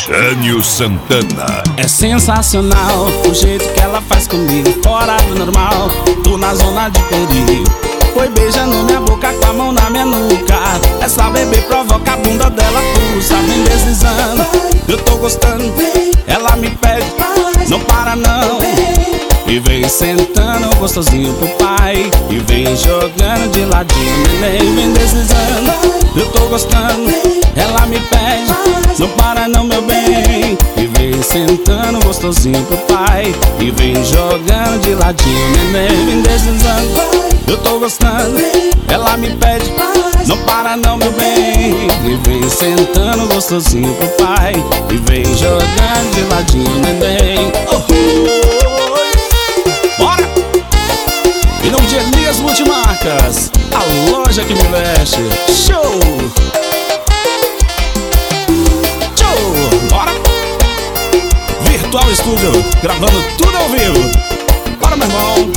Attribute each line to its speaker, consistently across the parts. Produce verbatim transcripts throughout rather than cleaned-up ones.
Speaker 1: Jânio Santana.
Speaker 2: É sensacional o jeito que ela faz comigo, fora do normal. Tô na zona de perigo. Foi beijando minha boca com a mão na minha nuca. Essa bebê provoca a bunda dela, pulsa, vem deslizando. Eu tô gostando, ela me pede, não para não. E vem sentando gostosinho pro pai, e vem jogando de ladinho, neném, vem deslizando. Eu tô gostando, ela me pede, não para não, meu bem. E vem sentando gostosinho pro pai, e vem jogando de ladinho, neném, vem deslizando. Eu tô gostando, ela me pede, não para não, meu bem. E vem sentando gostosinho pro pai, e vem jogando de ladinho, neném. Oh, oh, bora! Em nome de Elias Multimarcas, a loja que me veste. Show! Show! Bora! Virtual Studio, gravando tudo ao vivo. Bora, meu irmão!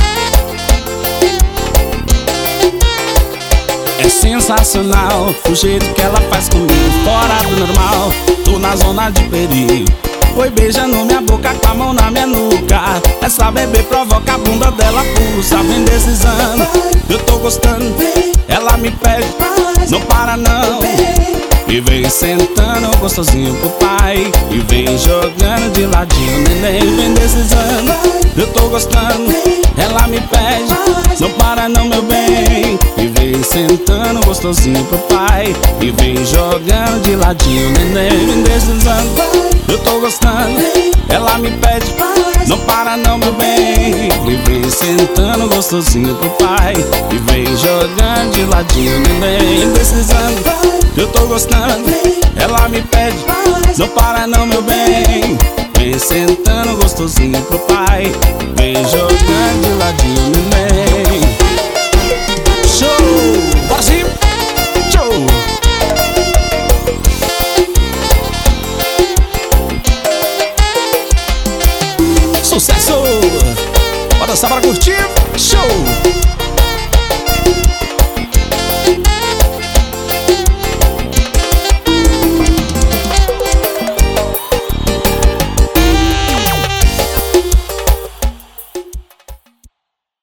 Speaker 2: É sensacional o jeito que ela faz comigo, fora do normal. Tô na zona de perigo. Foi beijando minha boca com a mão na minha nuca. Essa bebê provoca a bunda dela, pulsa, vem deslizando. Eu tô gostando, ela me pede, não para não. E vem sentando gostosinho pro pai, e vem jogando de ladinho, neném, vem deslizando. Eu tô gostando, ela me pede, não para não, meu bem. E vem sentando gostosinho pro pai, e vem jogando de ladinho, neném, vem deslizando. Eu tô gostando, ela me pede, não para não, meu bem. E vem sentando gostosinho pro pai, e vem jogando de ladinho, neném, deslizando. Eu tô gostando, ela me pede, não para não, meu bem. Vem sentando gostosinho pro pai, vem jogando de ladinho, neném. Show! Bora sim! Show! Sucesso! Bora dançar para curtir! Show!